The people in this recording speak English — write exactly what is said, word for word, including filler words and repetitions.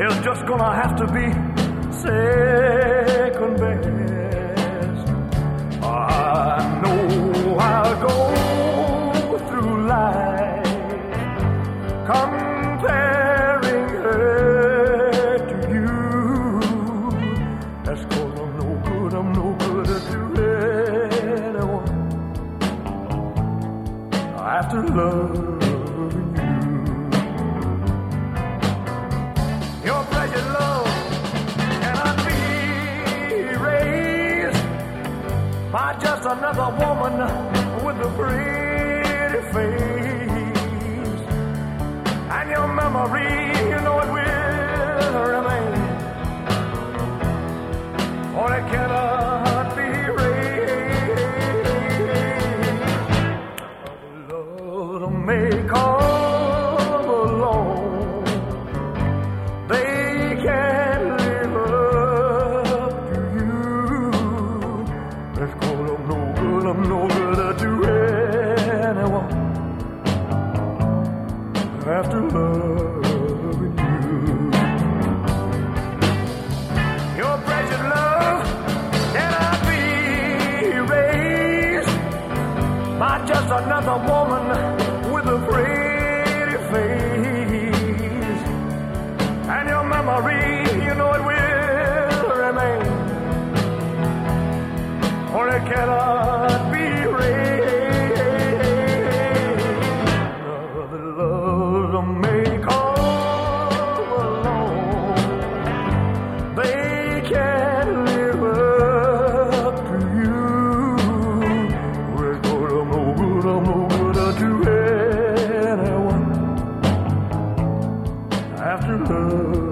is just gonna have to be second best. I know I'll go through life comparing her to you. That's 'cause I'm no good, I'm no good to anyone after loving you. Your precious love cannot be erased by just another woman with a pretty face. And your memory, you know it will remain, or it cannot be erased. Love may come along, they can't live up to you. That's 'cause I'm no good, I'm no good to anyone after loving you. Your precious love cannot be erased by just another woman with a pretty face. And your memory, you know it will remain, or it cannot be erased. The love may come along, they can't live up to you. We're good, I'm no good, I'm no good to anyone after love.